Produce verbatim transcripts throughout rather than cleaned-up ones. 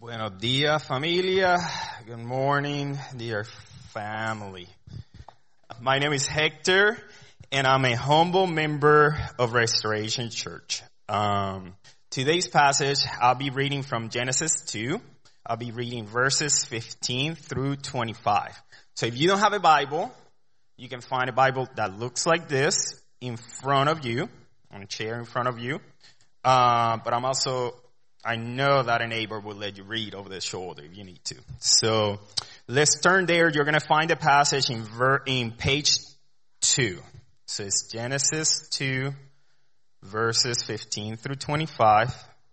Buenos dias, familia. Good morning, dear family. My name is Hector, and I'm a humble member of Restoration Church. Um, today's passage, I'll be reading from Genesis two. I'll be reading verses fifteen through twenty-five. So if you don't have a Bible, you can find a Bible that looks like this in front of you, on a chair in front of you. Uh, but I'm also... I know that a neighbor will let you read over the shoulder if you need to. So let's turn there. You're going to find the passage in ver- in page two. So it's Genesis two, verses fifteen through twenty-five.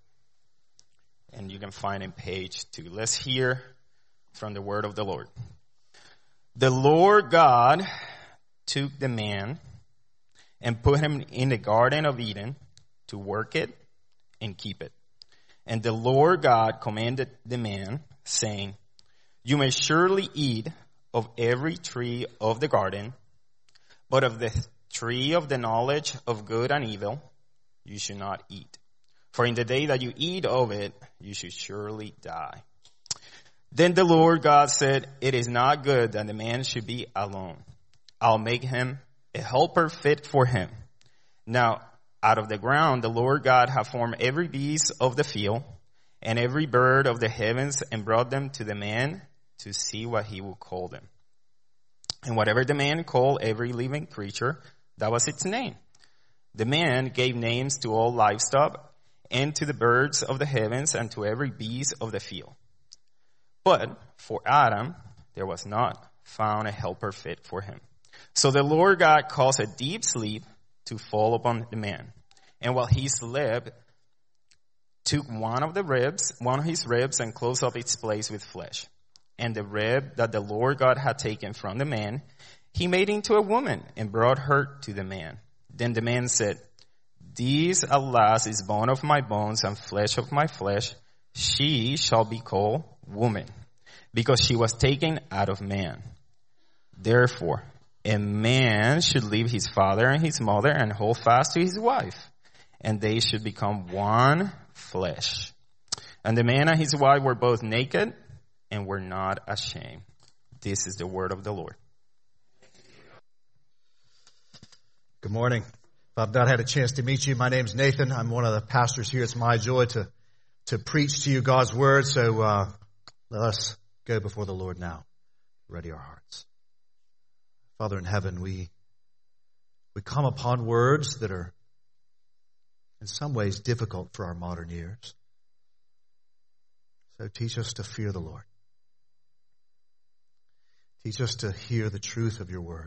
And you can find in page two. Let's hear from the word of the Lord. The Lord God took the man and put him in the Garden of Eden to work it and keep it. And the Lord God commanded the man, saying, you may surely eat of every tree of the garden, but of the tree of the knowledge of good and evil you should not eat. For in the day that you eat of it, you should surely die. Then the Lord God said, it is not good that the man should be alone. I'll make him a helper fit for him. Now, out of the ground, the Lord God had formed every beast of the field and every bird of the heavens and brought them to the man to see what he would call them. And whatever the man called every living creature, that was its name. The man gave names to all livestock and to the birds of the heavens and to every beast of the field. But for Adam, there was not found a helper fit for him. So the Lord God caused a deep sleep to fall upon the man. And while he slept, took one of the ribs, one of his ribs, and closed up its place with flesh. And the rib that the Lord God had taken from the man, he made into a woman and brought her to the man. Then the man said, this, alas, is bone of my bones and flesh of my flesh. She shall be called woman, because she was taken out of man. Therefore, a man should leave his father and his mother and hold fast to his wife, and they should become one flesh. And the man and his wife were both naked and were not ashamed. This is the word of the Lord. Good morning. If I've not had a chance to meet you, my name's Nathan. I'm one of the pastors here. It's my joy to, to preach to you God's word. So uh, let us go before the Lord now. Ready our hearts. Father in heaven, we we come upon words that are in some ways difficult for our modern ears. So teach us to fear the Lord. Teach us to hear the truth of your word.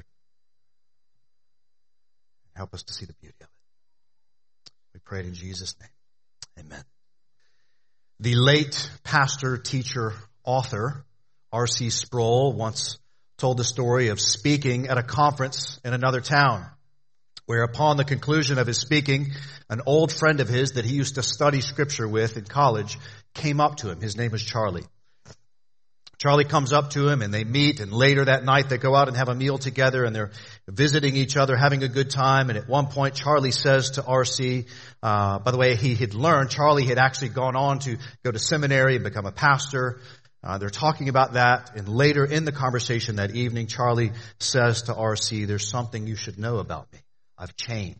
Help us to see the beauty of it. We pray it in Jesus' name. Amen. The late pastor, teacher, author, R C Sproul, once told the story of speaking at a conference in another town, where upon the conclusion of his speaking, an old friend of his that he used to study scripture with in college came up to him. His name was Charlie. Charlie comes up to him and they meet, and later that night they go out and have a meal together, and they're visiting each other, having a good time. And at one point Charlie says to R C, uh, by the way, he had learned, Charlie had actually gone on to go to seminary and become a pastor. Uh, they're talking about that, and later in the conversation that evening, Charlie says to R C, there's something you should know about me. I've changed.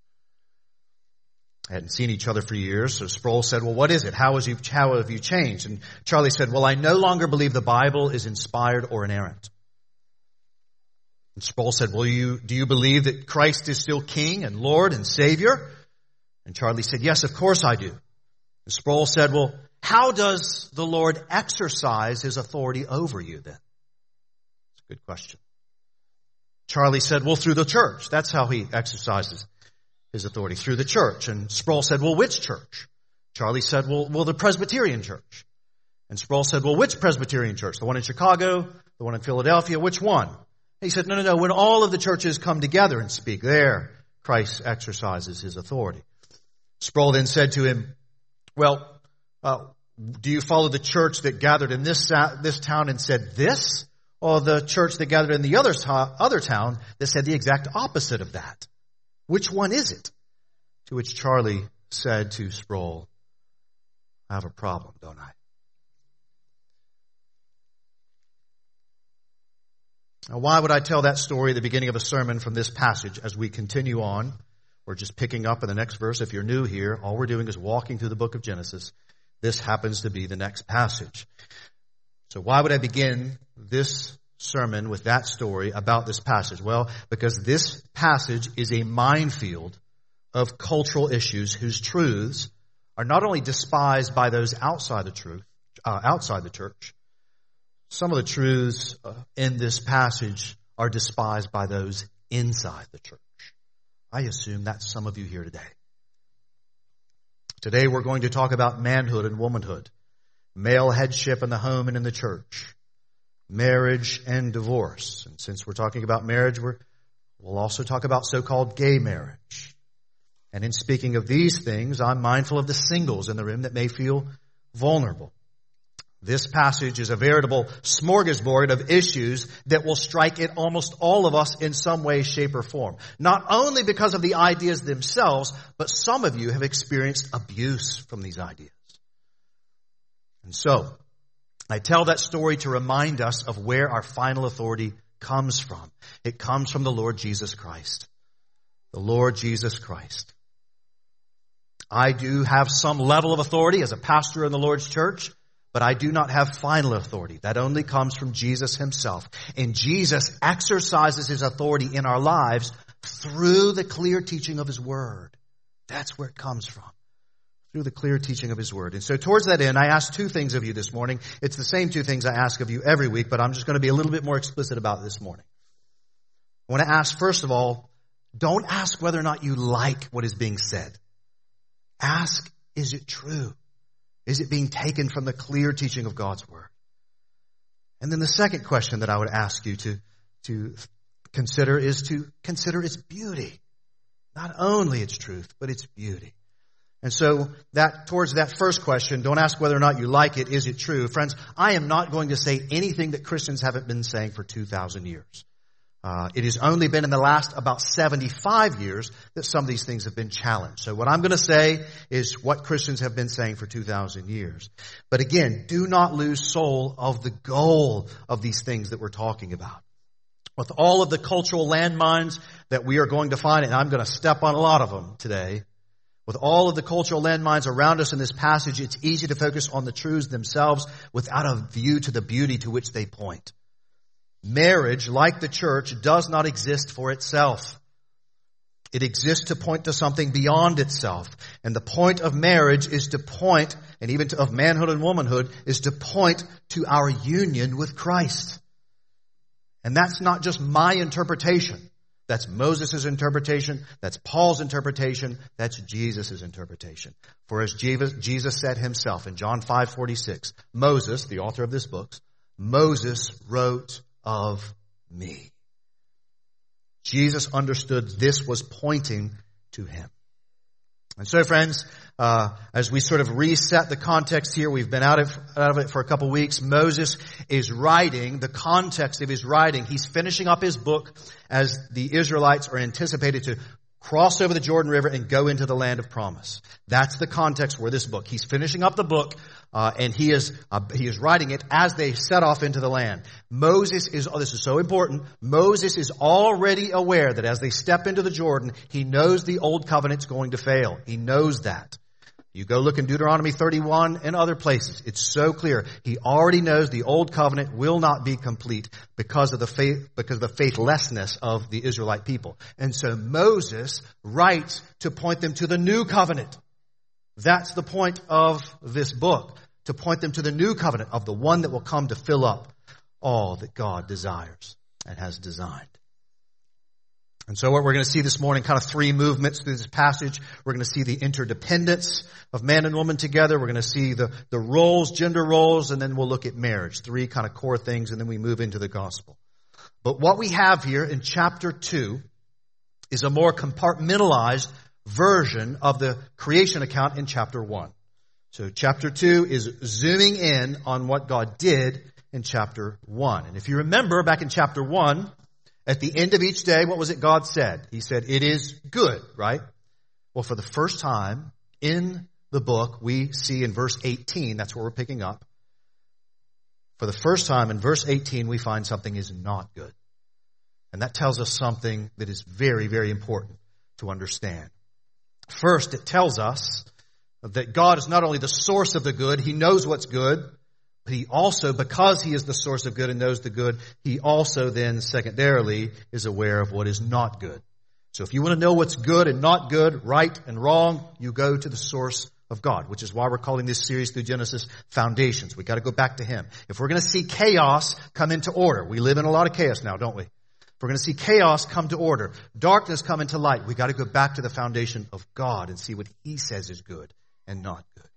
I hadn't seen each other for years, so Sproul said, well, what is it? How, is you, how have you changed? And Charlie said, well, I no longer believe the Bible is inspired or inerrant. And Sproul said, well, you, do you believe that Christ is still King and Lord and Savior? And Charlie said, yes, of course I do. And Sproul said, well, how does the Lord exercise his authority over you then? It's a good question. Charlie said, well, through the church. That's how he exercises his authority, through the church. And Sproul said, well, which church? Charlie said, well, well, the Presbyterian church. And Sproul said, well, which Presbyterian church? The one in Chicago? The one in Philadelphia? Which one? He said, no, no, no. When all of the churches come together and speak, there Christ exercises his authority. Sproul then said to him, well, uh, do you follow the church that gathered in this this town and said this, or the church that gathered in the other, other town that said the exact opposite of that? Which one is it? To which Charlie said to Sproul, I have a problem, don't I? Now, why would I tell that story at the beginning of a sermon from this passage as we continue on? We're just picking up in the next verse. If you're new here, all we're doing is walking through the book of Genesis. This happens to be the next passage. So why would I begin this sermon with that story about this passage? Well, because this passage is a minefield of cultural issues whose truths are not only despised by those outside the truth, uh, outside the church. Some of the truths uh, in this passage are despised by those inside the church. I assume that's some of you here today. Today we're going to talk about manhood and womanhood, male headship in the home and in the church, marriage and divorce. And since we're talking about marriage, we're, we'll also talk about so-called gay marriage. And in speaking of these things, I'm mindful of the singles in the room that may feel vulnerable. This passage is a veritable smorgasbord of issues that will strike at almost all of us in some way, shape, or form. Not only because of the ideas themselves, but some of you have experienced abuse from these ideas. And so, I tell that story to remind us of where our final authority comes from. It comes from the Lord Jesus Christ. The Lord Jesus Christ. I do have some level of authority as a pastor in the Lord's church, but I do not have final authority. That only comes from Jesus himself. And Jesus exercises his authority in our lives through the clear teaching of his word. That's where it comes from. Through the clear teaching of his word. And so towards that end, I ask two things of you this morning. It's the same two things I ask of you every week, but I'm just going to be a little bit more explicit about it this morning. I want to ask, first of all, don't ask whether or not you like what is being said. Ask, is it true? Is it being taken from the clear teaching of God's word? And then the second question that I would ask you to, to consider is to consider its beauty. Not only its truth, but its beauty. And so that towards that first question, don't ask whether or not you like it, is it true? Friends, I am not going to say anything that Christians haven't been saying for two thousand years. Uh, it has only been in the last about seventy-five years that some of these things have been challenged. So what I'm going to say is what Christians have been saying for two thousand years. But again, do not lose soul of the goal of these things that we're talking about. With all of the cultural landmines that we are going to find, and I'm going to step on a lot of them today, with all of the cultural landmines around us in this passage, it's easy to focus on the truths themselves without a view to the beauty to which they point. Marriage, like the church, does not exist for itself. It exists to point to something beyond itself. And the point of marriage is to point, and even to, of manhood and womanhood, is to point to our union with Christ. And that's not just my interpretation. That's Moses' interpretation. That's Paul's interpretation. That's Jesus' interpretation. For as Jesus said himself in John five forty-six, Moses, the author of this book, Moses wrote of me. Jesus understood this was pointing to him. And so, friends, uh, as we sort of reset the context here, we've been out of, out of it for a couple weeks. Moses is writing, the context of his writing, he's finishing up his book as the Israelites are anticipated to cross over the Jordan River and go into the land of promise. That's the context for this book. He's finishing up the book, uh, and he is uh, he is writing it as they set off into the land. Moses is, oh, this is so important, Moses is already aware that as they step into the Jordan, he knows the old covenant's going to fail. He knows that. You go look in Deuteronomy thirty-one and other places. It's so clear. He already knows the old covenant will not be complete because of the faith, because of the faithlessness of the Israelite people. And so Moses writes to point them to the new covenant. That's the point of this book, to point them to the new covenant of the one that will come to fill up all that God desires and has designed. And so what we're going to see this morning, kind of three movements through this passage. We're going to see the interdependence of man and woman together. We're going to see the, the roles, gender roles, and then we'll look at marriage. Three kind of core things, and then we move into the gospel. But what we have here in chapter two is a more compartmentalized version of the creation account in chapter one. So chapter two is zooming in on what God did in chapter one. And if you remember back in chapter one, at the end of each day, what was it God said? He said, it is good, right? Well, for the first time in the book, we see in verse eighteen, that's where we're picking up. For the first time in verse eighteen, we find something is not good. And that tells us something that is very, very important to understand. First, it tells us that God is not only the source of the good, He knows what's good, but He also, because He is the source of good and knows the good, He also then secondarily is aware of what is not good. So if you want to know what's good and not good, right and wrong, you go to the source of God, which is why we're calling this series through Genesis Foundations. We got to go back to Him. If we're going to see chaos come into order, we live in a lot of chaos now, don't we? If we're going to see chaos come to order, darkness come into light, we got to go back to the foundation of God and see what He says is good and not good.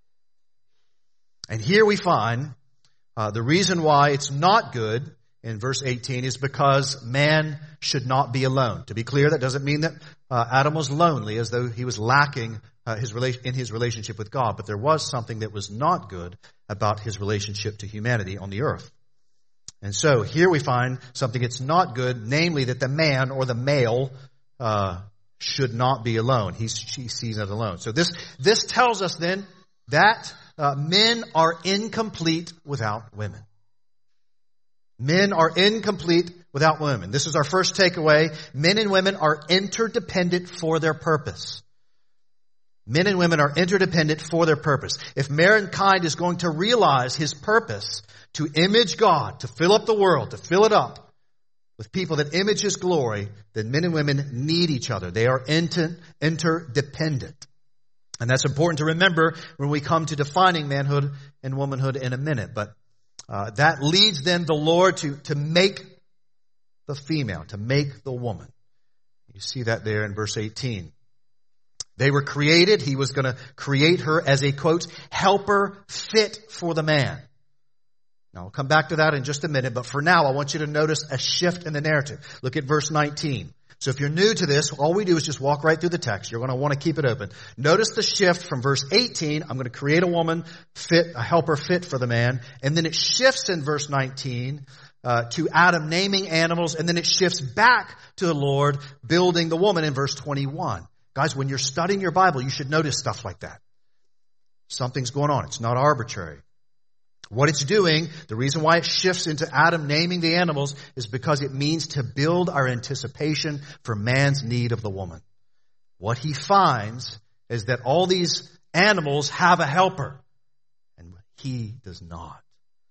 And here we find uh, the reason why it's not good in verse eighteen is because man should not be alone. To be clear, that doesn't mean that uh, Adam was lonely as though he was lacking uh, his rela- in his relationship with God. But there was something that was not good about his relationship to humanity on the earth. And so here we find something that's not good, namely that the man or the male uh, should not be alone. He's, she sees it alone. So this, this tells us then that uh, men are incomplete without women. Men are incomplete without women. This is our first takeaway. Men and women are interdependent for their purpose. Men and women are interdependent for their purpose. If mankind is going to realize his purpose to image God, to fill up the world, to fill it up with people that image His glory, then men and women need each other. They are inter- interdependent. And that's important to remember when we come to defining manhood and womanhood in a minute. But uh, that leads then the Lord to, to make the female, to make the woman. You see that there in verse eighteen. They were created. He was going to create her as a, quote, helper fit for the man. Now, I'll come back to that in just a minute, but for now, I want you to notice a shift in the narrative. Look at verse nineteen. So if you're new to this, all we do is just walk right through the text. You're going to want to keep it open. Notice the shift from verse eighteen. I'm going to create a woman fit, a helper fit for the man. And then it shifts in verse nineteen uh, to Adam naming animals. And then it shifts back to the Lord building the woman in verse twenty-one. Guys, when you're studying your Bible, you should notice stuff like that. Something's going on. It's not arbitrary. What it's doing, the reason why it shifts into Adam naming the animals is because it means to build our anticipation for man's need of the woman. What he finds is that all these animals have a helper, and he does not.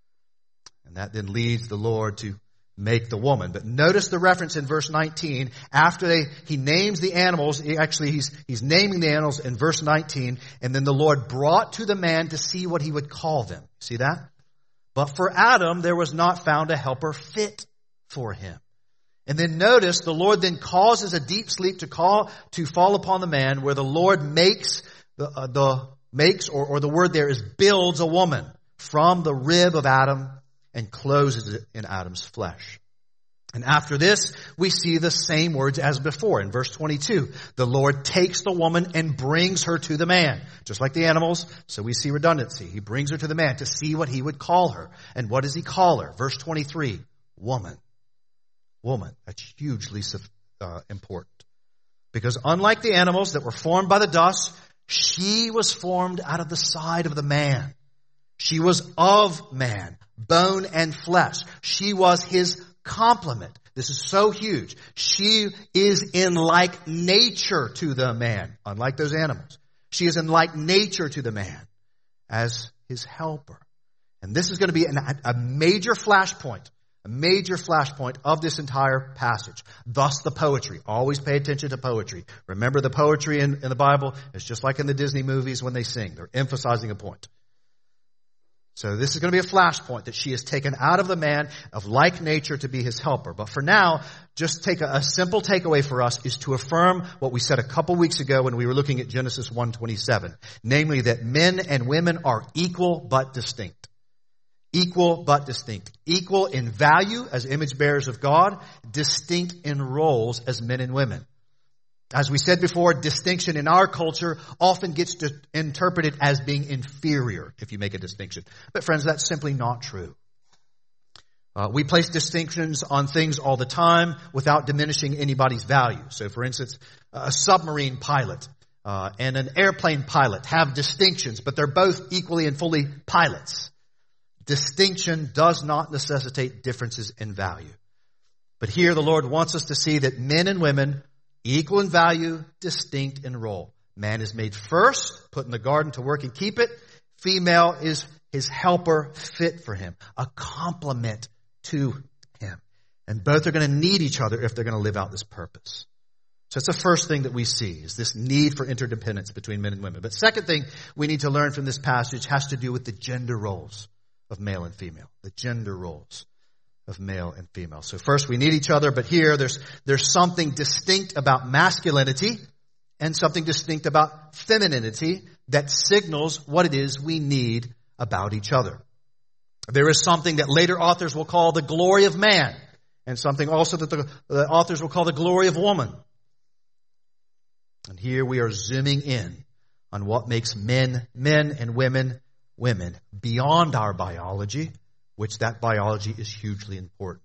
And that then leads the Lord to make the woman. But notice the reference in verse nineteen. After they, he names the animals, he actually he's, he's naming the animals in verse nineteen, and then the Lord brought to the man to see what he would call them. See that? But for Adam, there was not found a helper fit for him. And then notice the Lord then causes a deep sleep to call, to fall upon the man, where the Lord makes the, uh, the makes, or, or the word there is builds a woman from the rib of Adam and closes it in Adam's flesh. And after this, we see the same words as before. In verse twenty-two, the Lord takes the woman and brings her to the man. Just like the animals, so we see redundancy. He brings her to the man to see what he would call her. And what does he call her? Verse twenty-three, woman. Woman. That's hugely uh, important. Because unlike the animals that were formed by the dust, she was formed out of the side of the man. She was of man, bone and flesh. She was his complement. This is so huge. She is in like nature to the man, unlike those animals. She is in like nature to the man as his helper. And this is going to be an, a major flashpoint, a major flashpoint of this entire passage. Thus the poetry. Always pay attention to poetry. Remember, the poetry in, in the Bible is just like in the Disney movies when they sing. They're emphasizing a point. So this is going to be a flashpoint that she is taken out of the man of like nature to be his helper. But for now, just take a, a simple takeaway for us is to affirm what we said a couple weeks ago when we were looking at Genesis one twenty-seven. Namely that men and women are equal but distinct. Equal but distinct. Equal in value as image bearers of God. Distinct in roles as men and women. As we said before, distinction in our culture often gets to, interpreted as being inferior if you make a distinction. But friends, that's simply not true. Uh, we place distinctions on things all the time without diminishing anybody's value. So for instance, a submarine pilot uh, and an airplane pilot have distinctions, but they're both equally and fully pilots. Distinction does not necessitate differences in value. But here the Lord wants us to see that men and women, equal in value, distinct in role. Man is made first, put in the garden to work and keep it. Female is his helper, fit for him, a complement to him. And both are going to need each other if they're going to live out this purpose. So it's the first thing that we see, is this need for interdependence between men and women. But second thing we need to learn from this passage has to do with the gender roles of male and female. The gender roles of male and female. So first we need each other, but here there's, there's something distinct about masculinity and something distinct about femininity that signals what it is we need about each other. There is something that later authors will call the glory of man, and something also that the, the authors will call the glory of woman. And here we are zooming in on what makes men men and women women beyond our biology, which that biology is hugely important.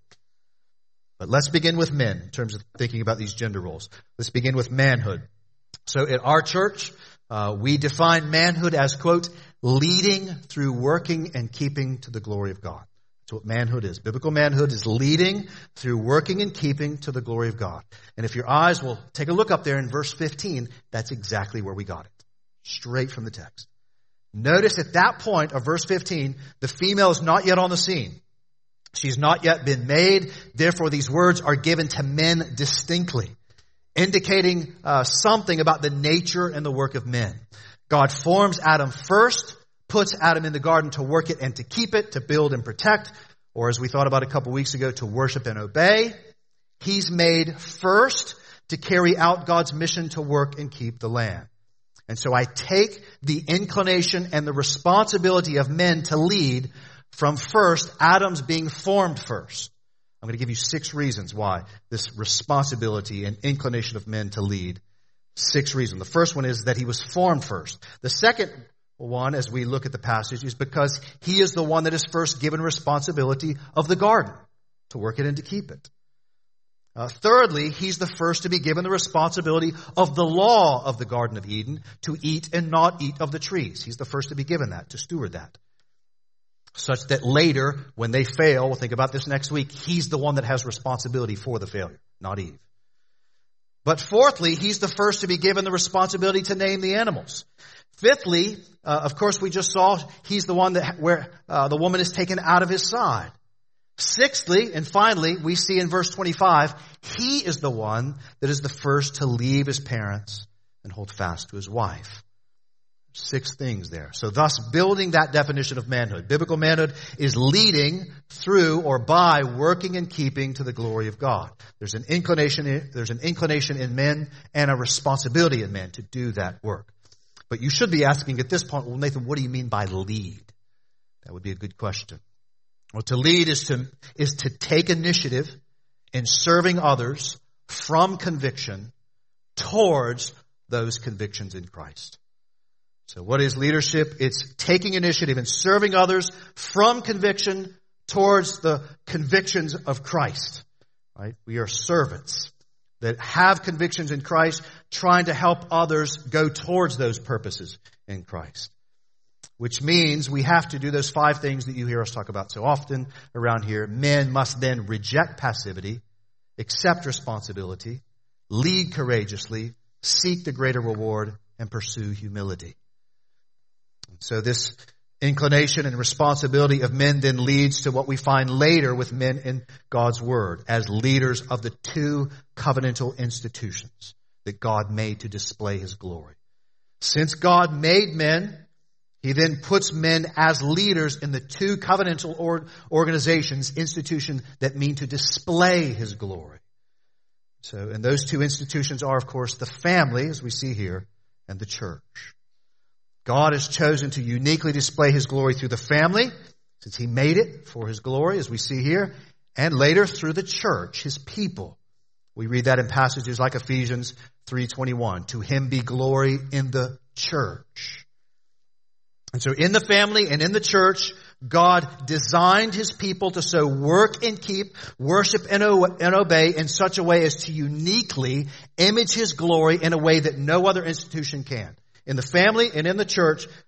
But let's begin with men in terms of thinking about these gender roles. Let's begin with manhood. So at our church, uh, we define manhood as, quote, leading through working and keeping to the glory of God. That's what manhood is. Biblical manhood is leading through working and keeping to the glory of God. And if your eyes will take a look up there in verse fifteen, that's exactly where we got it. Straight from the text. Notice at that point of verse fifteen, the female is not yet on the scene. She's not yet been made. Therefore, these words are given to men distinctly, indicating uh, something about the nature and the work of men. God forms Adam first, puts Adam in the garden to work it and to keep it, to build and protect, or as we thought about a couple weeks ago, to worship and obey. He's made first to carry out God's mission to work and keep the land. And so I take the inclination and the responsibility of men to lead from first, Adam's being formed first. I'm going to give you six reasons why this responsibility and inclination of men to lead. Six reasons. The first one is that he was formed first. The second one, as we look at the passage, is because he is the one that is first given responsibility of the garden, to work it and to keep it. Uh, thirdly, he's the first to be given the responsibility of the law of the Garden of Eden, to eat and not eat of the trees. He's the first to be given that, to steward that. Such that later, when they fail, we'll think about this next week, he's the one that has responsibility for the failure, not Eve. But fourthly, he's the first to be given the responsibility to name the animals. Fifthly, uh, of course, we just saw he's the one that where uh, the woman is taken out of his side. Sixthly, and finally, we see in verse twenty-five, he is the one that is the first to leave his parents and hold fast to his wife. Six things there. So thus building that definition of manhood. Biblical manhood is leading through or by working and keeping to the glory of God. There's an inclination, there's an inclination in men and a responsibility in men to do that work. But you should be asking at this point, well, Nathan, what do you mean by lead? That would be a good question. Well, to lead is to, is to take initiative in serving others from conviction towards those convictions in Christ. So what is leadership? It's taking initiative in serving others from conviction towards the convictions of Christ. Right? We are servants that have convictions in Christ, trying to help others go towards those purposes in Christ. Which means we have to do those five things that you hear us talk about so often around here. Men must then reject passivity, accept responsibility, lead courageously, seek the greater reward, and pursue humility. So this inclination and responsibility of men then leads to what we find later with men in God's Word as leaders of the two covenantal institutions that God made to display His glory. Since God made men, He then puts men as leaders in the two covenantal or- organizations, institutions that mean to display His glory. So, and those two institutions are, of course, the family, as we see here, and the church. God has chosen to uniquely display His glory through the family, since He made it for His glory, as we see here, and later through the church, His people. We read that in passages like Ephesians three twenty-one. To Him be glory in the church. And so in the family and in the church, God designed His people to so work and keep, worship and, o- and obey in such a way as to uniquely image His glory in a way that no other institution can. In the family and in the church,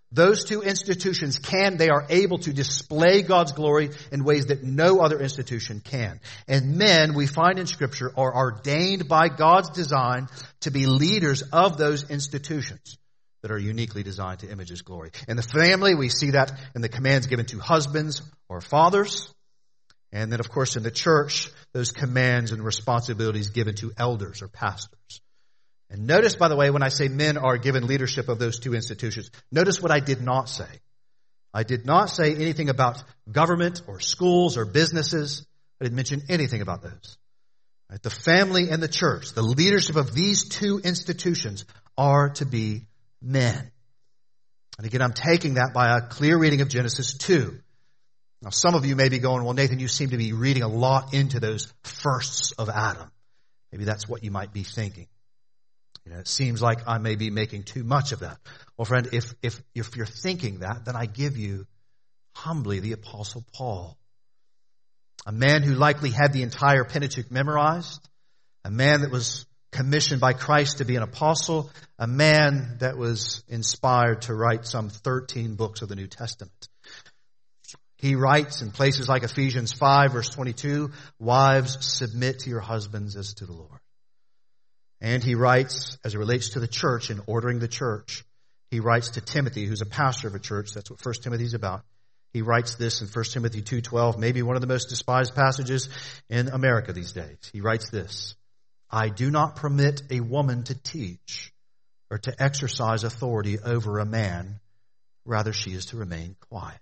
those two institutions can, they are able to display God's glory in ways that no other institution can. And men, we find in Scripture, are ordained by God's design to be leaders of those institutions that are uniquely designed to image His glory. In the family, we see that in the commands given to husbands or fathers. And then, of course, in the church, those commands and responsibilities given to elders or pastors. And notice, by the way, when I say men are given leadership of those two institutions, notice what I did not say. I did not say anything about government or schools or businesses. I didn't mention anything about those. Right? The family and the church, the leadership of these two institutions are to be men. And again, I'm taking that by a clear reading of Genesis two. Now, some of you may be going, well, Nathan, you seem to be reading a lot into those firsts of Adam. Maybe that's what you might be thinking. You know, it seems like I may be making too much of that. Well, friend, if, if, if you're thinking that, then I give you humbly the Apostle Paul. A man who likely had the entire Pentateuch memorized. A man that was commissioned by Christ to be an apostle. A man that was inspired to write some thirteen books of the New Testament. He writes in places like Ephesians five, verse twenty-two, wives, submit to your husbands as to the Lord. And he writes, as it relates to the church and ordering the church, he writes to Timothy, who's a pastor of a church. That's what First Timothy is about. He writes this in First Timothy two twelve, maybe one of the most despised passages in America these days. He writes this, I do not permit a woman to teach or to exercise authority over a man. Rather, she is to remain quiet.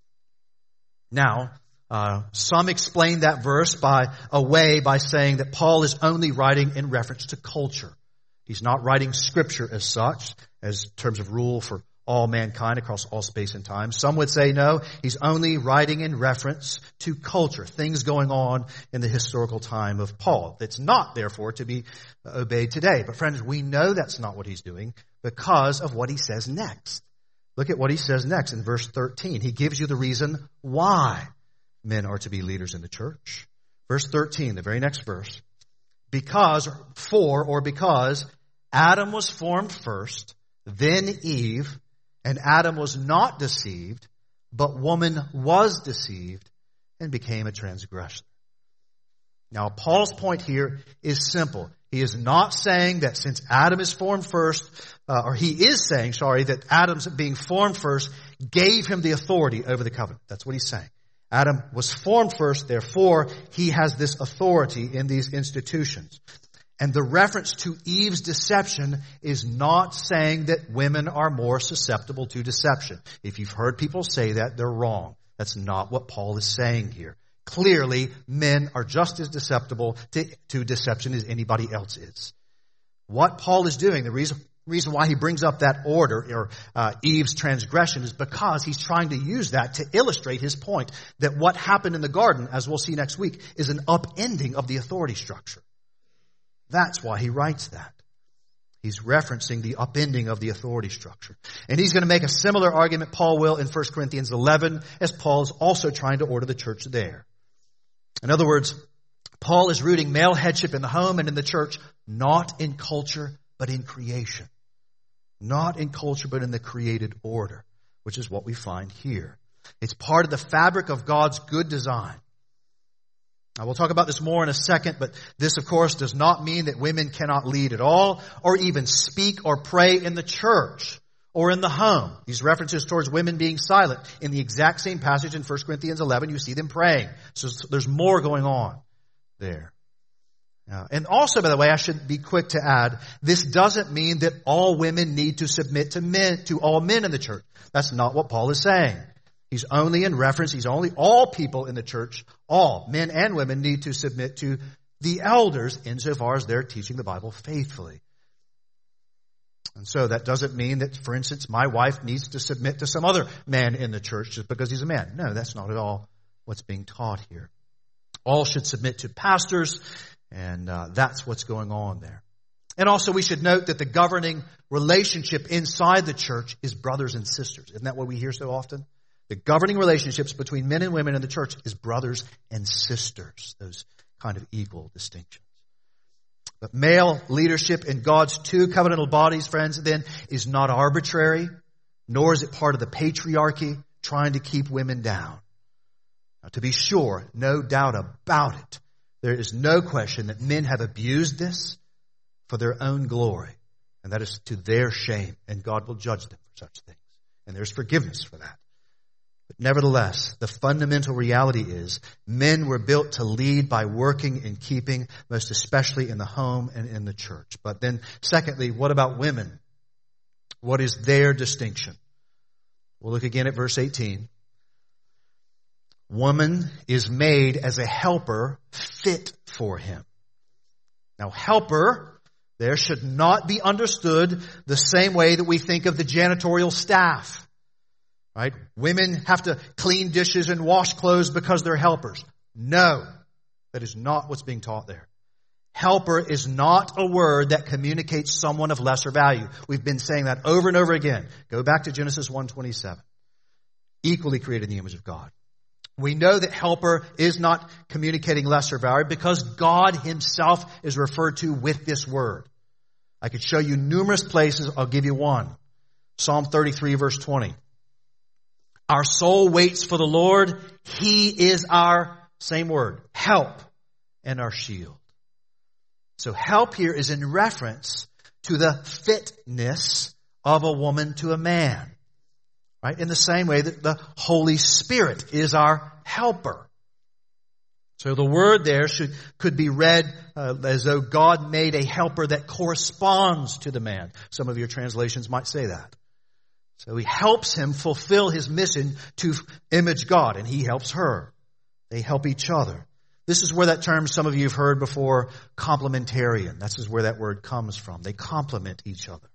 Now, uh, some explain that verse by a way by saying that Paul is only writing in reference to culture. He's not writing scripture as such, as terms of rule for all mankind across all space and time. Some would say no, he's only writing in reference to culture, things going on in the historical time of Paul. That's not, therefore, to be obeyed today. But friends, we know that's not what he's doing because of what he says next. Look at what he says next in verse thirteen. He gives you the reason why men are to be leaders in the church. Verse thirteen, the very next verse. Because, for, or because Adam was formed first, then Eve, and Adam was not deceived, but woman was deceived and became a transgressor. Now, Paul's point here is simple. He is not saying that since Adam is formed first, uh, or he is saying, sorry, that Adam's being formed first gave him the authority over the covenant. That's what he's saying. Adam was formed first, therefore he has this authority in these institutions. And the reference to Eve's deception is not saying that women are more susceptible to deception. If you've heard people say that, they're wrong. That's not what Paul is saying here. Clearly, men are just as susceptible to, to deception as anybody else is. What Paul is doing, the reason, reason why he brings up that order, or uh, Eve's transgression, is because he's trying to use that to illustrate his point that what happened in the garden, as we'll see next week, is an upending of the authority structure. That's why he writes that. He's referencing the upending of the authority structure. And he's going to make a similar argument, Paul will, in First Corinthians eleven, as Paul is also trying to order the church there. In other words, Paul is rooting male headship in the home and in the church, not in culture, but in creation. Not in culture, but in the created order, which is what we find here. It's part of the fabric of God's good design. Now, we'll talk about this more in a second, but this, of course, does not mean that women cannot lead at all, or even speak or pray in the church or in the home. These references towards women being silent. In the exact same passage in First Corinthians eleven, you see them praying. So there's more going on there. Now, and also, by the way, I should be quick to add, this doesn't mean that all women need to submit to men, to all men in the church. That's not what Paul is saying. He's only in reference, he's only, all people in the church, all men and women need to submit to the elders insofar as they're teaching the Bible faithfully. And so that doesn't mean that, for instance, my wife needs to submit to some other man in the church just because he's a man. No, that's not at all what's being taught here. All should submit to pastors, and uh, that's what's going on there. And also we should note that the governing relationship inside the church is brothers and sisters. Isn't that what we hear so often? The governing relationships between men and women in the church is brothers and sisters, those kind of equal distinctions. But male leadership in God's two covenantal bodies, friends, then, is not arbitrary, nor is it part of the patriarchy trying to keep women down. Now, to be sure, no doubt about it, there is no question that men have abused this for their own glory, and that is to their shame, and God will judge them for such things. And there's forgiveness for that. But nevertheless, the fundamental reality is men were built to lead by working and keeping, most especially in the home and in the church. But then secondly, what about women? What is their distinction? We'll look again at verse eighteen. Woman is made as a helper fit for him. Now, helper there should not be understood the same way that we think of the janitorial staff. Right? Women have to clean dishes and wash clothes because they're helpers. No, that is not what's being taught there. Helper is not a word that communicates someone of lesser value. We've been saying that over and over again. Go back to Genesis one twenty-seven. Equally created in the image of God. We know that helper is not communicating lesser value because God himself is referred to with this word. I could show you numerous places. I'll give you one. Psalm thirty-three verse twenty. Our soul waits for the Lord. He is our, same word, help and our shield. So help here is in reference to the fitness of a woman to a man. Right? In the same way that the Holy Spirit is our helper. So the word there should, could be read uh, as though God made a helper that corresponds to the man. Some of your translations might say that. So he helps him fulfill his mission to image God, and he helps her. They help each other. This is where that term some of you have heard before, complementarian. This is where that word comes from. They complement each other.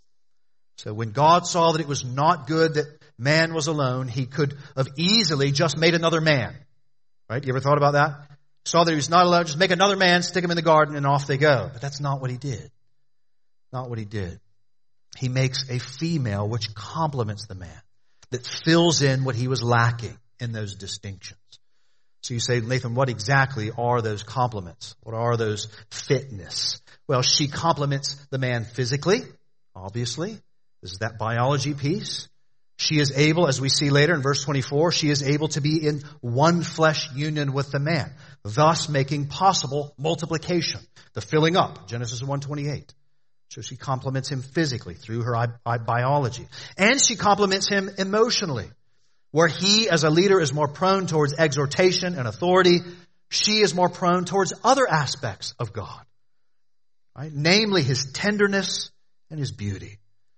So when God saw that it was not good that man was alone, he could have easily just made another man. Right? You ever thought about that? Saw that he was not alone, just make another man, stick him in the garden, and off they go. But that's not what he did. Not what he did. He makes a female which complements the man, that fills in what he was lacking in those distinctions. So you say, Nathan, what exactly are those complements? What are those fitness? Well, she complements the man physically, obviously. This is that biology piece. She is able, as we see later in verse twenty-four, she is able to be in one flesh union with the man, thus making possible multiplication, the filling up, Genesis one twenty-eight. So she complements him physically through her biology. And she complements him emotionally. Where he, as a leader, is more prone towards exhortation and authority, she is more prone towards other aspects of God. Right? Namely, his tenderness and his beauty.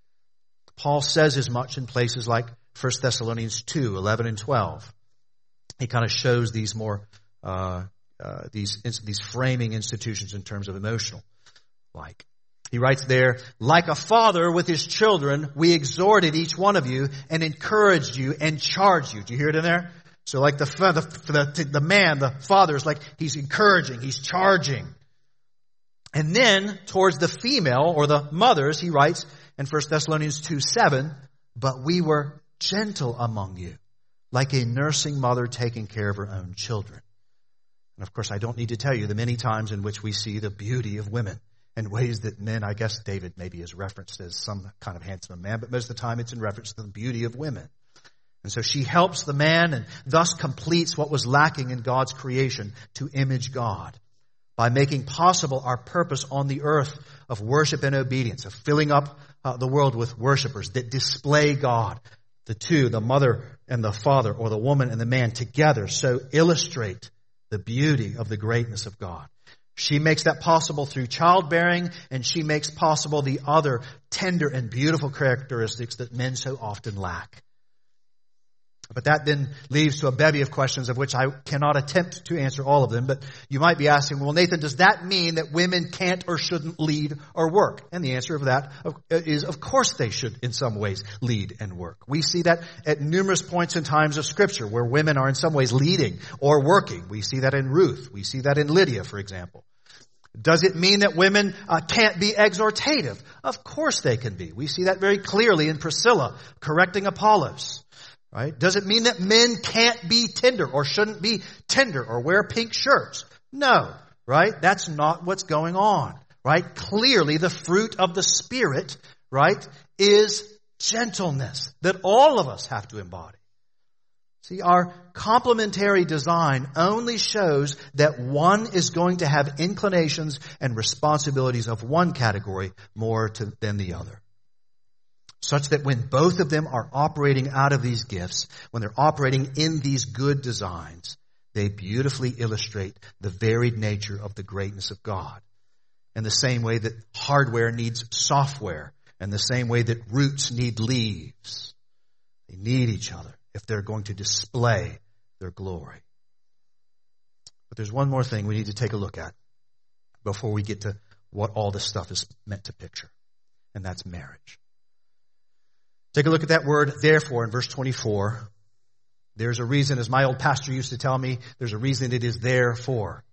Paul says as much in places like First Thessalonians two, eleven and twelve. He kind of shows these more, uh, uh, these, these framing institutions in terms of emotional. Like, he writes there, like a father with his children, we exhorted each one of you and encouraged you and charged you. Do you hear it in there? So like the, the, the, the man, the father is like, he's encouraging, he's charging. And then towards the female or the mothers, he writes in First Thessalonians two, seven, but we were gentle among you, like a nursing mother taking care of her own children. And of course, I don't need to tell you the many times in which we see the beauty of women. In ways that men, I guess David maybe is referenced as some kind of handsome man, but most of the time it's in reference to the beauty of women. And so she helps the man and thus completes what was lacking in God's creation to image God by making possible our purpose on the earth of worship and obedience, of filling up uh, the world with worshipers that display God. The two, the mother and the father, or the woman and the man together, so illustrate the beauty of the greatness of God. She makes that possible through childbearing, and she makes possible the other tender and beautiful characteristics that men so often lack. But that then leads to a bevy of questions of which I cannot attempt to answer all of them. But you might be asking, well, Nathan, does that mean that women can't or shouldn't lead or work? And the answer of that is, of course they should in some ways lead and work. We see that at numerous points in times of Scripture where women are in some ways leading or working. We see that in Ruth. We see that in Lydia, for example. Does it mean that women uh, can't be exhortative? Of course they can be. We see that very clearly in Priscilla correcting Apollos. Right? Does it mean that men can't be tender or shouldn't be tender or wear pink shirts? No, right? That's not what's going on, right? Clearly the fruit of the Spirit, right, is gentleness that all of us have to embody. See, our complementary design only shows that one is going to have inclinations and responsibilities of one category more to, than the other. Such that when both of them are operating out of these gifts, when they're operating in these good designs, they beautifully illustrate the varied nature of the greatness of God. In the same way that hardware needs software, and the same way that roots need leaves. They need each other if they're going to display their glory. But there's one more thing we need to take a look at before we get to what all this stuff is meant to picture, and that's marriage. Take a look at that word, therefore, in verse twenty-four. There's a reason, as my old pastor used to tell me, there's a reason it is therefore.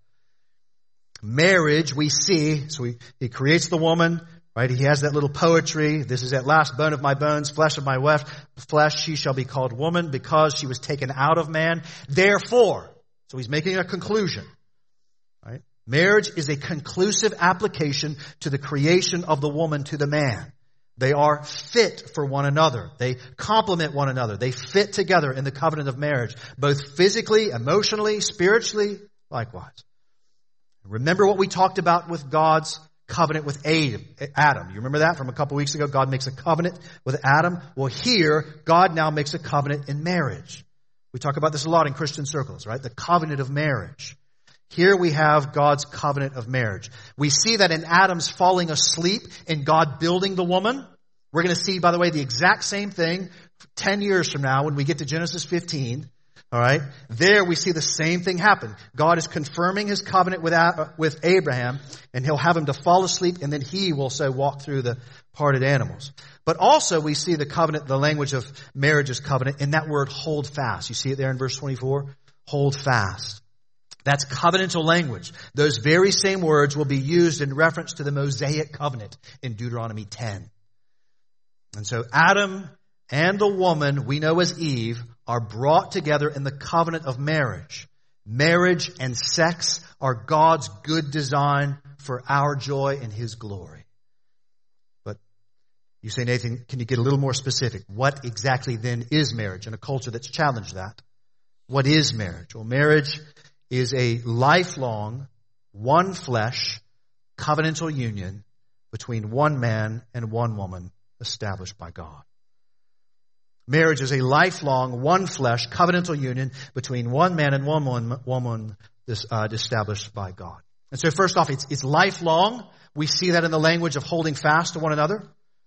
Marriage, we see, so he, he creates the woman, right? He has that little poetry. This is at last bone of my bones, flesh of my flesh. She shall be called woman because she was taken out of man. Therefore, so he's making a conclusion, right? Marriage is a conclusive application to the creation of the woman to the man. They are fit for one another. They complement one another. They fit together in the covenant of marriage, both physically, emotionally, spiritually, likewise. Remember what we talked about with God's covenant with Adam. You remember that from a couple weeks ago? God makes a covenant with Adam. Well, here, God now makes a covenant in marriage. We talk about this a lot in Christian circles, right? The covenant of marriage. Here we have God's covenant of marriage. We see that in Adam's falling asleep and God building the woman. We're going to see, by the way, the exact same thing ten years from now when we get to Genesis fifteen. All right. There we see the same thing happen. God is confirming his covenant with, with Abraham, and he'll have him to fall asleep, and then he will so walk through the parted animals. But also we see the covenant, the language of marriage's covenant, in that word hold fast. You see it there in verse twenty-four? Hold fast. That's covenantal language. Those very same words will be used in reference to the Mosaic covenant in Deuteronomy ten. And so Adam and the woman we know as Eve are brought together in the covenant of marriage. Marriage and sex are God's good design for our joy and his glory. But you say, Nathan, can you get a little more specific? What exactly then is marriage in a culture that's challenged that? What is marriage? Well, marriage is a lifelong, one flesh, covenantal union between one man and one woman established by God. Marriage is a lifelong, one flesh, covenantal union between one man and one woman uh, established by God. And so first off, it's, it's lifelong. We see that in the language of holding fast to one another.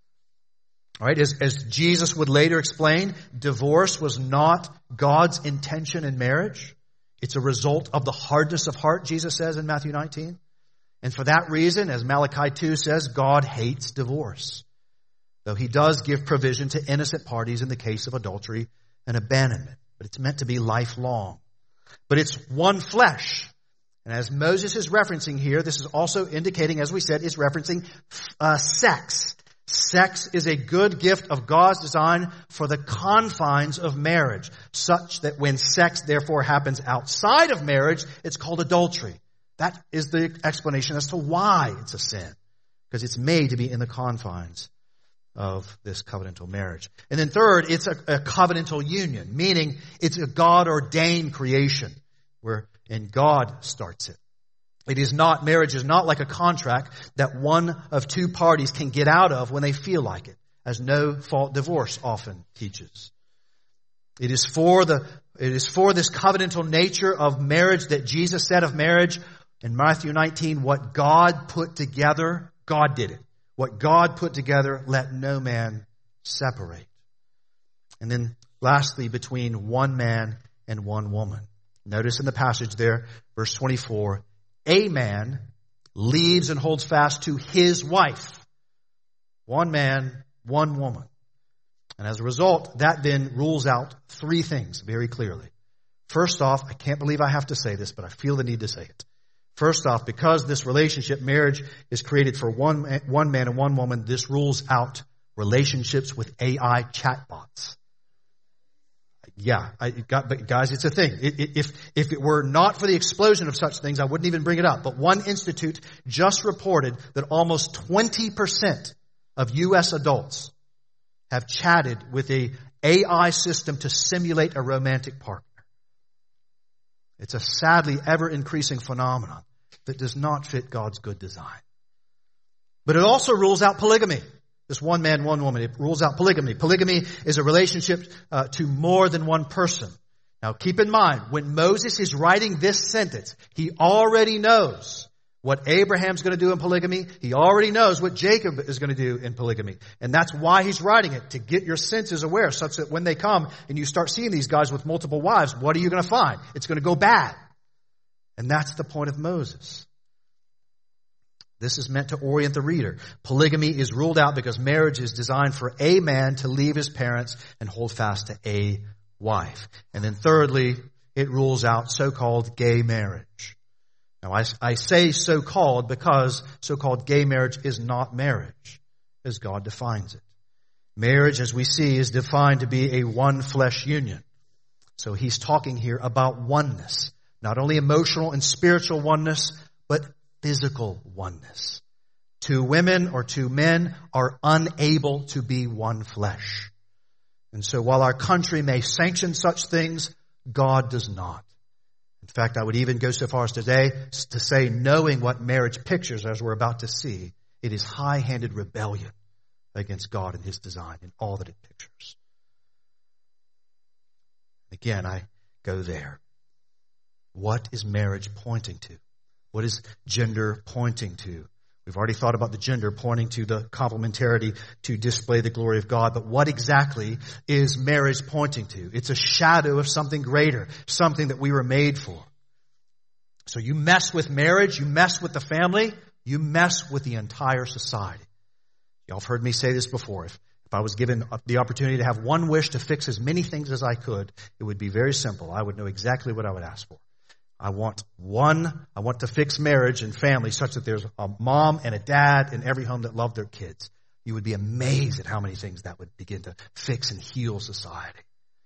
All right, as, as Jesus would later explain, divorce was not God's intention in marriage. It's a result of the hardness of heart, Jesus says in Matthew nineteen. And for that reason, as Malachi two says, God hates divorce. Though he does give provision to innocent parties in the case of adultery and abandonment. But it's meant to be lifelong. But it's one flesh. And as Moses is referencing here, this is also indicating, as we said, is referencing uh, sex. Sex is a good gift of God's design for the confines of marriage, such that when sex therefore happens outside of marriage, it's called adultery. That is the explanation as to why it's a sin, because it's made to be in the confines of this covenantal marriage. And then third, it's a, a covenantal union, meaning it's a God-ordained creation, where and God starts it. It is not, marriage is not like a contract that one of two parties can get out of when they feel like it, as no-fault divorce often teaches. It is for the, it is for this covenantal nature of marriage that Jesus said of marriage in Matthew nineteen, what God put together, God did it. What God put together, let no man separate. And then lastly, between one man and one woman. Notice in the passage there, verse twenty-four, a man leaves and holds fast to his wife. One man, one woman. And as a result, that then rules out three things very clearly. First off, I can't believe I have to say this, but I feel the need to say it. First off, because this relationship, marriage, is created for one, one man and one woman, this rules out relationships with A I chatbots. Yeah, I, got, but guys, it's a thing. It, it, if, if it were not for the explosion of such things, I wouldn't even bring it up. But one institute just reported that almost twenty percent of U S adults have chatted with a A I system to simulate a romantic partner. It's a sadly ever-increasing phenomenon that does not fit God's good design. But it also rules out polygamy. This one man, one woman. It rules out polygamy. Polygamy is a relationship uh, to more than one person. Now keep in mind, when Moses is writing this sentence, he already knows what Abraham's going to do in polygamy. He already knows what Jacob is going to do in polygamy. And that's why he's writing it, to get your senses aware, such that when they come and you start seeing these guys with multiple wives, what are you going to find? It's going to go bad. And that's the point of Moses. This is meant to orient the reader. Polygamy is ruled out because marriage is designed for a man to leave his parents and hold fast to a wife. And then thirdly, it rules out so-called gay marriage. Now, I, I say so-called because so-called gay marriage is not marriage, as God defines it. Marriage, as we see, is defined to be a one-flesh union. So he's talking here about oneness. Not only emotional and spiritual oneness, but physical oneness. Two women or two men are unable to be one flesh. And so while our country may sanction such things, God does not. In fact, I would even go so far as today to say, knowing what marriage pictures, as we're about to see, it is high-handed rebellion against God and His design in all that it pictures. Again, I go there. What is marriage pointing to? What is gender pointing to? We've already thought about the gender pointing to the complementarity to display the glory of God. But what exactly is marriage pointing to? It's a shadow of something greater, something that we were made for. So you mess with marriage, you mess with the family, you mess with the entire society. Y'all have heard me say this before. If, if I was given the opportunity to have one wish to fix as many things as I could, it would be very simple. I would know exactly what I would ask for. I want one, I want to fix marriage and family such that there's a mom and a dad in every home that love their kids. You would be amazed at how many things that would begin to fix and heal society.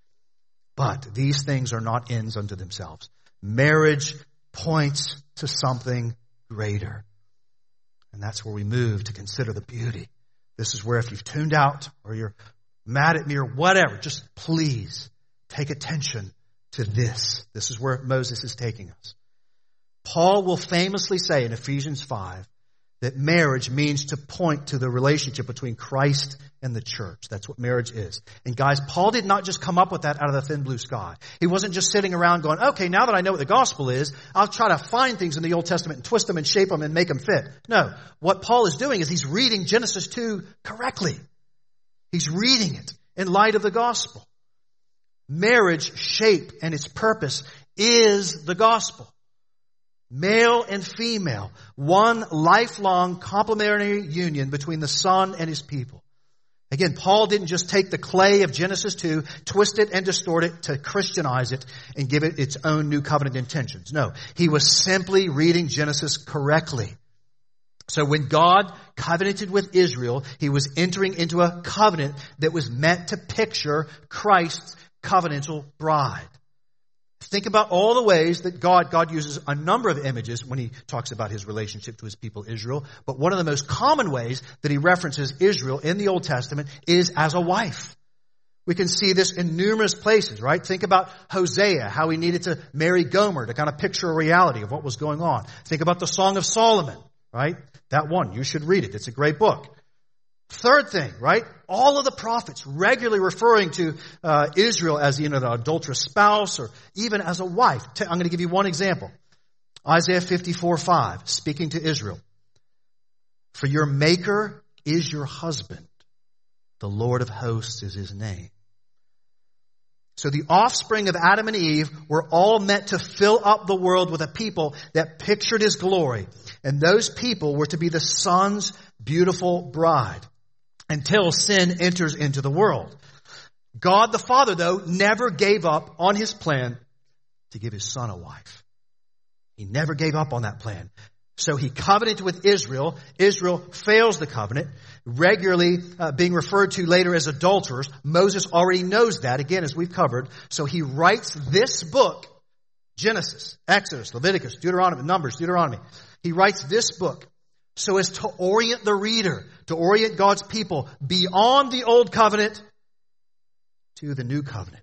But these things are not ends unto themselves. Marriage points to something greater. And that's where we move to consider the beauty. This is where if you've tuned out or you're mad at me or whatever, just please take attention to this. This is where Moses is taking us. Paul will famously say in Ephesians five that marriage means to point to the relationship between Christ and the church. That's what marriage is. And guys, Paul did not just come up with that out of the thin blue sky. He wasn't just sitting around going, okay, now that I know what the gospel is, I'll try to find things in the Old Testament and twist them and shape them and make them fit. No, what Paul is doing is he's reading Genesis two correctly. He's reading it in light of the gospel. Marriage shape and its purpose is the gospel. Male and female, one lifelong complementary union between the Son and His people. Again, Paul didn't just take the clay of Genesis two, twist it and distort it to Christianize it and give it its own new covenant intentions. No, he was simply reading Genesis correctly. So when God covenanted with Israel, He was entering into a covenant that was meant to picture Christ's covenantal bride. Think about all the ways that God, God uses a number of images when He talks about His relationship to His people Israel. But one of the most common ways that He references Israel in the Old Testament is as a wife. We can see this in numerous places, right? Think about Hosea, how he needed to marry Gomer to kind of picture a reality of what was going on. Think about the Song of Solomon, right? That one, you should read it. It's a great book. Third thing, right? All of the prophets regularly referring to uh, Israel as, you know, the adulterous spouse or even as a wife. I'm going to give you one example. Isaiah fifty-four five, speaking to Israel. For your maker is your husband. The Lord of hosts is His name. So the offspring of Adam and Eve were all meant to fill up the world with a people that pictured His glory. And those people were to be the Son's beautiful bride until sin enters into the world. God the Father, though, never gave up on His plan to give His Son a wife. He never gave up on that plan. So He covenanted with Israel. Israel fails the covenant, regularly uh, being referred to later as adulterers. Moses already knows that, again, as we've covered. So he writes this book, Genesis, Exodus, Leviticus, Deuteronomy, Numbers, Deuteronomy. He writes this book so as to orient the reader, to orient God's people beyond the old covenant to the new covenant,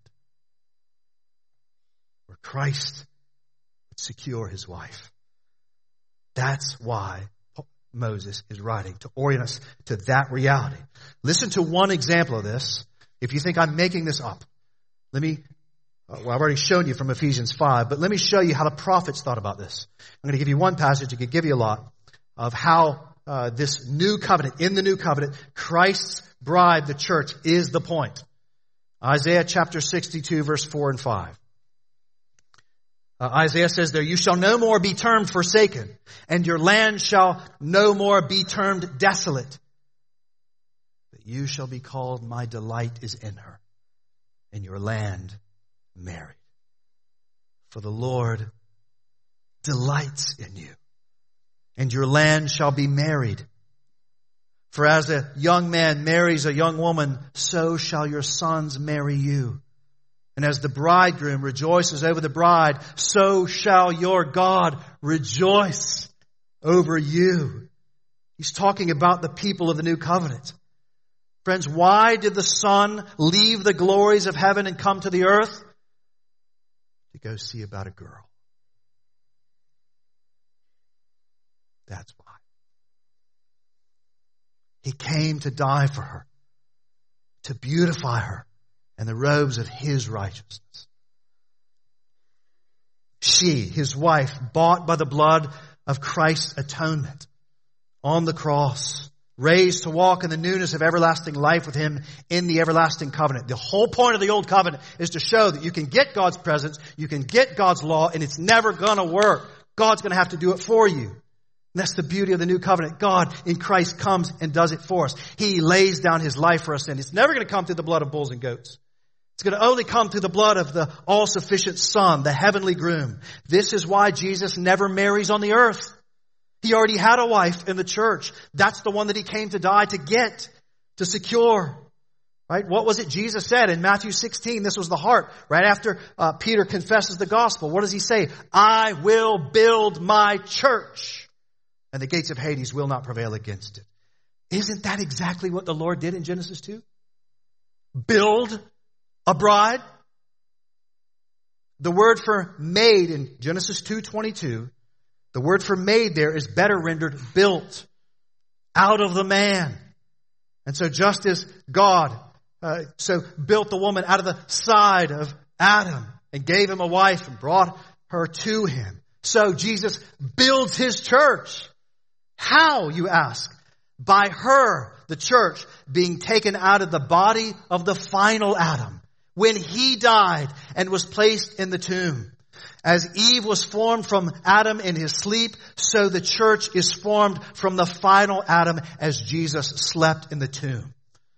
where Christ would secure his wife. That's why Moses is writing, to orient us to that reality. Listen to one example of this. If you think I'm making this up, let me, well, I've already shown you from Ephesians five, but let me show you how the prophets thought about this. I'm going to give you one passage, I could give you a lot, of how uh, this new covenant, in the new covenant, Christ's bride, the church, is the point. Isaiah chapter sixty-two, verse four and five. Uh, Isaiah says there, you shall no more be termed forsaken, and your land shall no more be termed desolate. But you shall be called, my delight is in her, and your land married. For the Lord delights in you, and your land shall be married. For as a young man marries a young woman, so shall your sons marry you. And as the bridegroom rejoices over the bride, so shall your God rejoice over you. He's talking about the people of the new covenant. Friends, why did the Son leave the glories of heaven and come to the earth? To go see about a girl. That's why. He came to die for her, to beautify her in the robes of his righteousness. She, his wife, bought by the blood of Christ's atonement on the cross, raised to walk in the newness of everlasting life with him in the everlasting covenant. The whole point of the old covenant is to show that you can get God's presence, you can get God's law, and it's never going to work. God's going to have to do it for you. And that's the beauty of the new covenant. God in Christ comes and does it for us. He lays down his life for us, and it's never going to come through the blood of bulls and goats. It's going to only come through the blood of the all-sufficient Son, the heavenly groom. This is why Jesus never marries on the earth. He already had a wife in the church. That's the one that he came to die to get, to secure. Right? What was it Jesus said in Matthew sixteen? This was the heart. Right after uh, Peter confesses the gospel, what does he say? I will build my church, and the gates of Hades will not prevail against it. Isn't that exactly what the Lord did in Genesis two? Build a bride. The word for maid in Genesis two twenty-two, the word for maid there is better rendered built out of the man. And so just as God uh, so built the woman out of the side of Adam and gave him a wife and brought her to him, so Jesus builds his church. How, you ask? By her, the church, being taken out of the body of the final Adam, when he died and was placed in the tomb. As Eve was formed from Adam in his sleep, so the church is formed from the final Adam as Jesus slept in the tomb.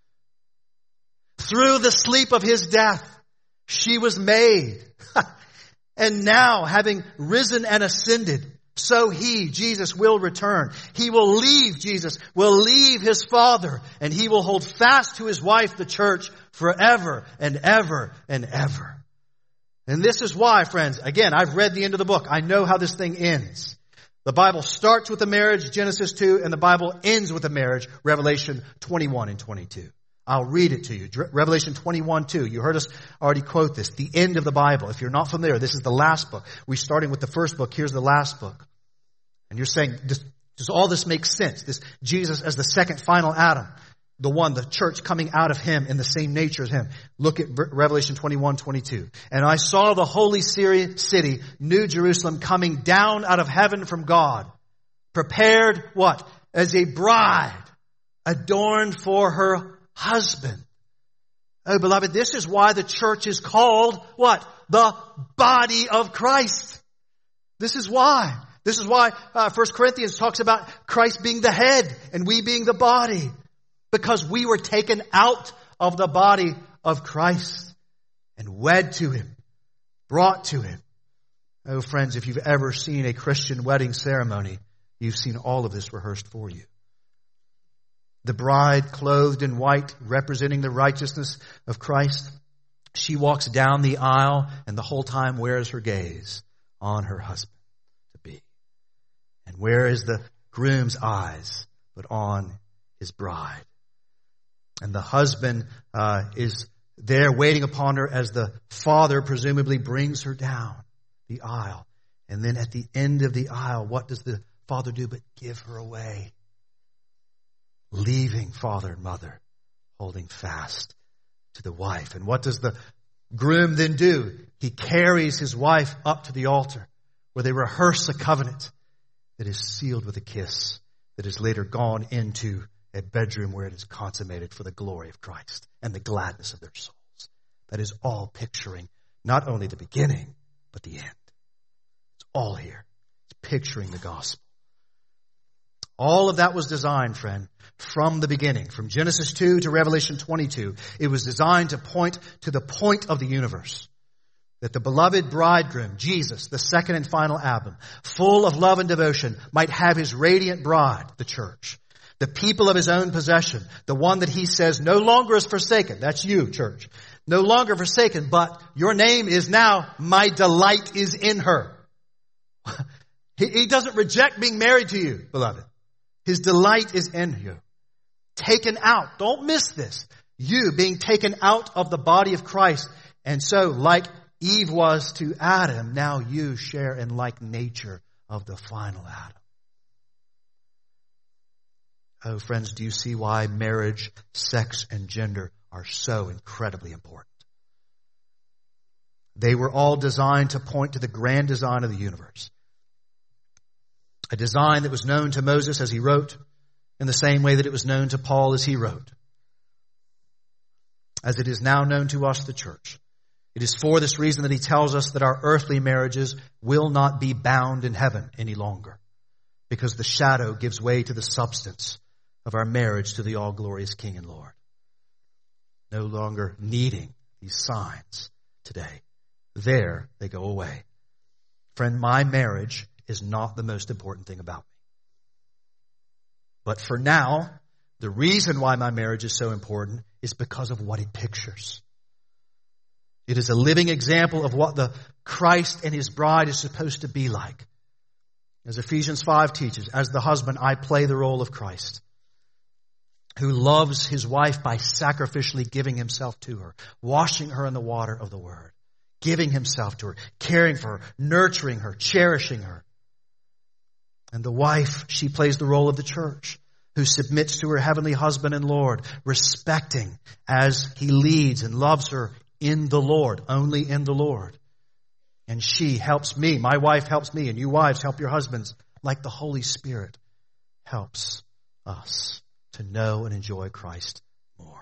Through the sleep of his death, she was made. And now, having risen and ascended, so he, Jesus, will return. He will leave, Jesus will leave his Father, and he will hold fast to his wife, the church, forever and ever and ever. And this is why, friends, again, I've read the end of the book. I know how this thing ends. The Bible starts with the marriage, Genesis two, and the Bible ends with the marriage, Revelation twenty-one and twenty-two. I'll read it to you. Revelation twenty-one two. You heard us already quote this. The end of the Bible. If you're not familiar, this is the last book. We're starting with the first book. Here's the last book. And you're saying, does, does all this make sense? This Jesus as the second final Adam. The one, the church coming out of him in the same nature as him. Look at Revelation twenty-one twenty-two. And I saw the holy city, New Jerusalem, coming down out of heaven from God. Prepared, what? As a bride, adorned for her husband. Oh, beloved, this is why the church is called, what? The body of Christ. This is why. This is why uh, First Corinthians talks about Christ being the head and we being the body. Because we were taken out of the body of Christ and wed to him, brought to him. Oh, friends, if you've ever seen a Christian wedding ceremony, you've seen all of this rehearsed for you. The bride, clothed in white, representing the righteousness of Christ, she walks down the aisle and the whole time wears her gaze on her husband to be. And where is the groom's eyes, but on his bride. And the husband uh, is there waiting upon her as the father presumably brings her down the aisle. And then at the end of the aisle, what does the father do but give her away? Leaving father and mother, holding fast to the wife. And what does the groom then do? He carries his wife up to the altar where they rehearse a covenant that is sealed with a kiss that is later gone into a bedroom where it is consummated for the glory of Christ and the gladness of their souls. That is all picturing not only the beginning, but the end. It's all here. It's picturing the gospel. All of that was designed, friend, from the beginning. From Genesis two to Revelation twenty-two, it was designed to point to the point of the universe. That the beloved bridegroom, Jesus, the second and final Adam, full of love and devotion, might have his radiant bride, the church. The people of his own possession, the one that he says no longer is forsaken. That's you, church. No longer forsaken, but your name is now, my delight is in her. he, he doesn't reject being married to you, beloved. His delight is in you. Taken out. Don't miss this. You being taken out of the body of Christ. And so, like Eve was to Adam, now you share in like nature of the final Adam. Oh, friends, do you see why marriage, sex, and gender are so incredibly important? They were all designed to point to the grand design of the universe. A design that was known to Moses as he wrote, in the same way that it was known to Paul as he wrote. As it is now known to us, the church. It is for this reason that he tells us that our earthly marriages will not be bound in heaven any longer. Because the shadow gives way to the substance of our marriage to the all-glorious King and Lord. No longer needing these signs today. There they go away. Friend, my marriage is not the most important thing about me. But for now, the reason why my marriage is so important is because of what it pictures. It is a living example of what the Christ and his bride is supposed to be like. As Ephesians five teaches, as the husband, I play the role of Christ, who loves his wife by sacrificially giving himself to her, washing her in the water of the word, giving himself to her, caring for her, nurturing her, cherishing her. And the wife, she plays the role of the church, who submits to her heavenly husband and Lord, respecting as he leads and loves her in the Lord, only in the Lord. And she helps me, my wife helps me, and you wives help your husbands, like the Holy Spirit helps us to know and enjoy Christ more.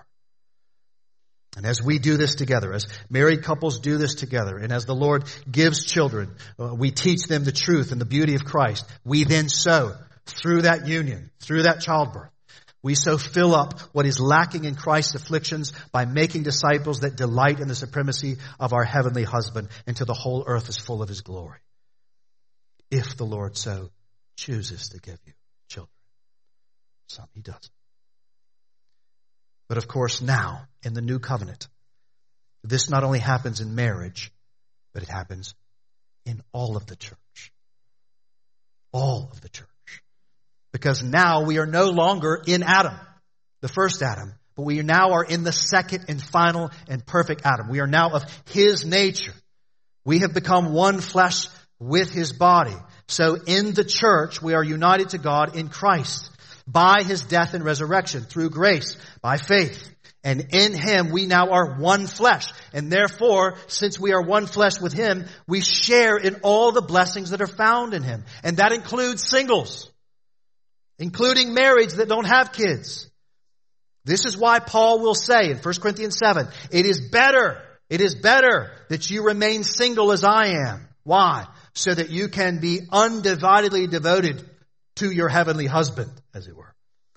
And as we do this together, as married couples do this together, and as the Lord gives children, uh, we teach them the truth and the beauty of Christ. We then sow through that union, through that childbirth. We so fill up what is lacking in Christ's afflictions by making disciples that delight in the supremacy of our heavenly husband until the whole earth is full of his glory. If the Lord so chooses to give you children. Some he doesn't. But of course now, in the new covenant, this not only happens in marriage, but it happens in all of the church. All of the church. Because now we are no longer in Adam, the first Adam, but we now are in the second and final and perfect Adam. We are now of his nature. We have become one flesh with his body. So in the church, we are united to God in Christ. By his death and resurrection, through grace, by faith. And in him we now are one flesh. And therefore, since we are one flesh with him, we share in all the blessings that are found in him. And that includes singles. Including marrieds that don't have kids. This is why Paul will say in First Corinthians seven, it is better, it is better that you remain single as I am. Why? So that you can be undividedly devoted to your heavenly husband, as it were.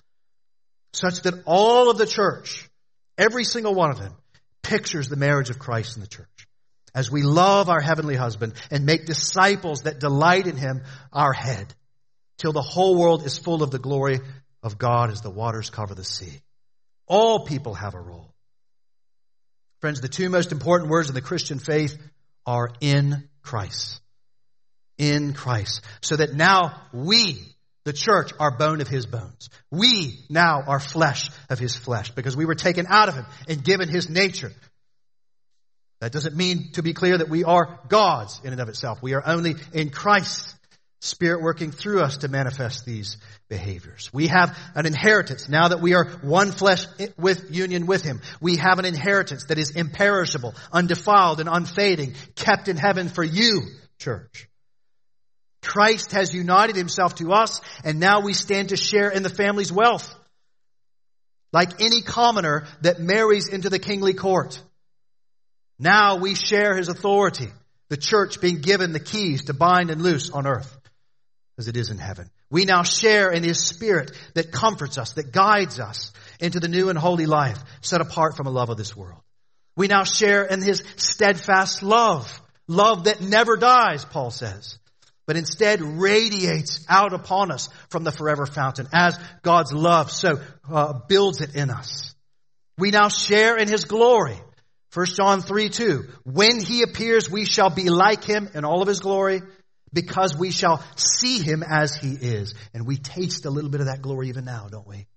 Such that all of the church, every single one of them, pictures the marriage of Christ in the church. As we love our heavenly husband and make disciples that delight in him, our head, till the whole world is full of the glory of God as the waters cover the sea. All people have a role. Friends, the two most important words in the Christian faith are in Christ. In Christ. So that now we The church are bone of his bones. We now are flesh of his flesh because we were taken out of him and given his nature. That doesn't mean, to be clear, that we are God's in and of itself. We are only in Christ's Spirit working through us to manifest these behaviors. We have an inheritance now that we are one flesh with union with him. We have an inheritance that is imperishable, undefiled, and unfading, kept in heaven for you, church. Christ has united himself to us, and now we stand to share in the family's wealth. Like any commoner that marries into the kingly court. Now we share his authority, the church being given the keys to bind and loose on earth as it is in heaven. We now share in his Spirit that comforts us, that guides us into the new and holy life set apart from the love of this world. We now share in his steadfast love, love that never dies, Paul says, but instead radiates out upon us from the forever fountain as God's love so uh, builds it in us. We now share in his glory. First John three two, when he appears, we shall be like him in all of his glory because we shall see him as he is. And we taste a little bit of that glory even now, don't we?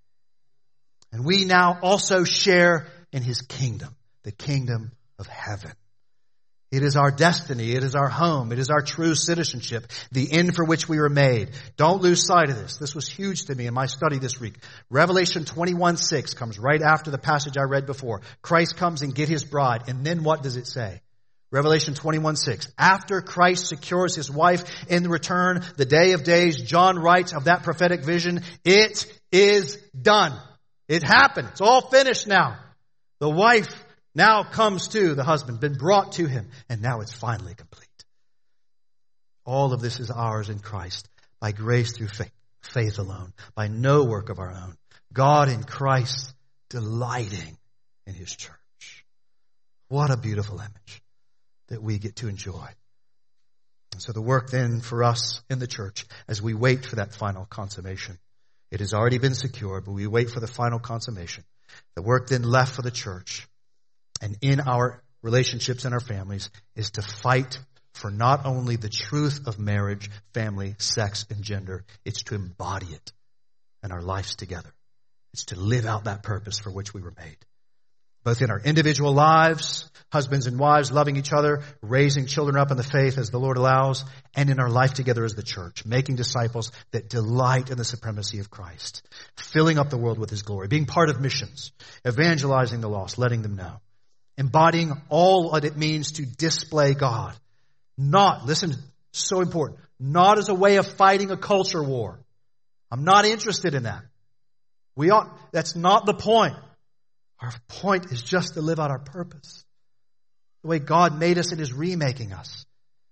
And we now also share in his kingdom, the kingdom of heaven. It is our destiny. It is our home. It is our true citizenship, the end for which we were made. Don't lose sight of this. This was huge to me in my study this week. Revelation twenty-one six comes right after the passage I read before. Christ comes and get his bride. And then what does it say? Revelation twenty-one six. After Christ secures his wife in the return, the day of days, John writes of that prophetic vision, it is done. It happened. It's all finished now. The wife now comes to the husband, been brought to him, and now it's finally complete. All of this is ours in Christ, by grace through faith, faith alone, by no work of our own. God in Christ delighting in his church. What a beautiful image that we get to enjoy. And so the work then for us in the church, as we wait for that final consummation, it has already been secured, but we wait for the final consummation. The work then left for the church and in our relationships and our families is to fight for not only the truth of marriage, family, sex, and gender. It's to embody it in our lives together. It's to live out that purpose for which we were made. Both in our individual lives, husbands and wives loving each other, raising children up in the faith as the Lord allows, and in our life together as the church, making disciples that delight in the supremacy of Christ, filling up the world with his glory, being part of missions, evangelizing the lost, letting them know. Embodying all that it means to display God. Not, listen, so important, not as a way of fighting a culture war. I'm not interested in that. We ought, that's not the point. Our point is just to live out our purpose. The way God made us and is remaking us.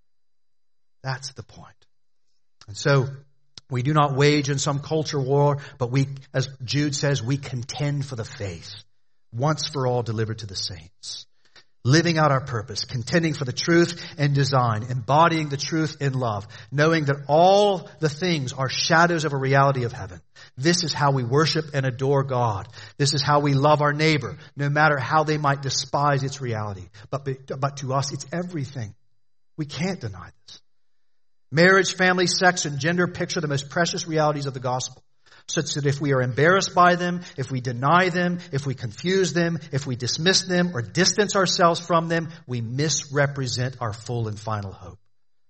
That's the point. And so, we do not wage in some culture war, but we, as Jude says, we contend for the faith. Once for all delivered to the saints. Living out our purpose, contending for the truth and design, embodying the truth in love, knowing that all the things are shadows of a reality of heaven. This is how we worship and adore God. This is how we love our neighbor, no matter how they might despise its reality. But, but to us, it's everything. We can't deny this. Marriage, family, sex, and gender picture the most precious realities of the gospel. Such that if we are embarrassed by them, if we deny them, if we confuse them, if we dismiss them or distance ourselves from them, we misrepresent our full and final hope.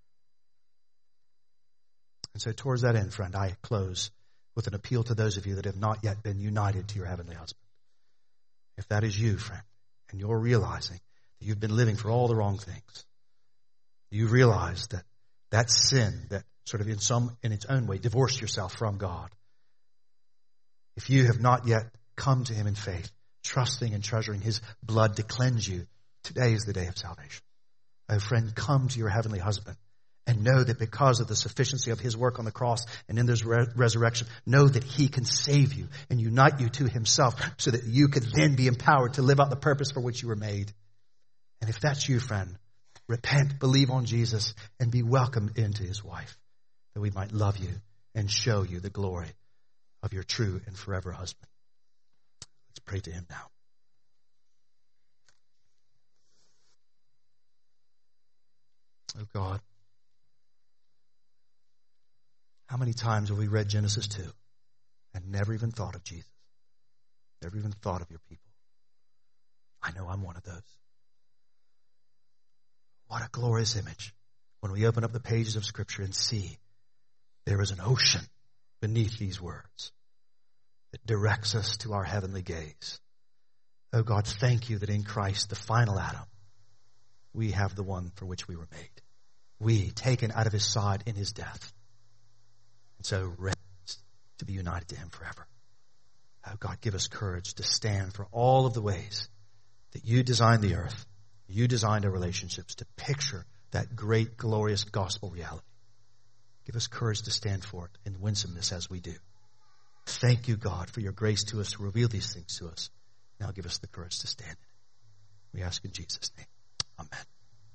And so towards that end, friend, I close with an appeal to those of you that have not yet been united to your heavenly husband. If that is you, friend, and you're realizing that you've been living for all the wrong things, you realize that that sin that sort of in some, in its own way, divorced yourself from God. If you have not yet come to him in faith, trusting and treasuring his blood to cleanse you, today is the day of salvation. Oh friend, come to your heavenly husband and know that because of the sufficiency of his work on the cross and in his re- resurrection, know that he can save you and unite you to himself so that you can then be empowered to live out the purpose for which you were made. And if that's you, friend, repent, believe on Jesus, and be welcomed into his wife, that we might love you and show you the glory of your true and forever husband. Let's pray to him now. Oh God, how many times have we read Genesis two and never even thought of Jesus? Never even thought of your people. I know I'm one of those. What a glorious image when we open up the pages of Scripture and see there is an ocean beneath these words that directs us to our heavenly gaze. Oh God, thank you that in Christ, the final Adam, we have the one for which we were made. We, taken out of his side in his death, and so raised to be united to him forever. Oh God, give us courage to stand for all of the ways that you designed the earth, you designed our relationships, to picture that great, glorious gospel reality. Give us courage to stand for it in winsomeness as we do. Thank you, God, for your grace to us to reveal these things to us. Now give us the courage to stand in it. We ask in Jesus' name. Amen.